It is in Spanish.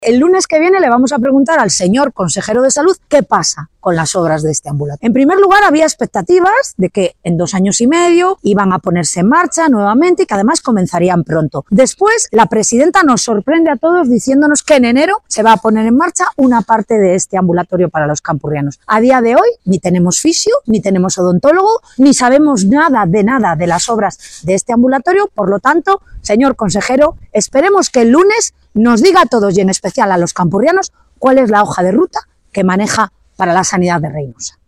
El lunes que viene le vamos a preguntar al señor consejero de Salud qué pasa con las obras de este ambulatorio. En primer lugar, había expectativas de que en 2 años y medio iban a ponerse en marcha nuevamente y que además comenzarían pronto. Después, la presidenta nos sorprende a todos diciéndonos que en enero se va a poner en marcha una parte de este ambulatorio para los campurrianos. A día de hoy ni tenemos fisio, ni tenemos odontólogo, ni sabemos nada de las obras de este ambulatorio. Por lo tanto, señor consejero, esperemos que el lunes nos diga a todos y en especial a los campurrianos cuál es la hoja de ruta que maneja para la sanidad de Reinosa.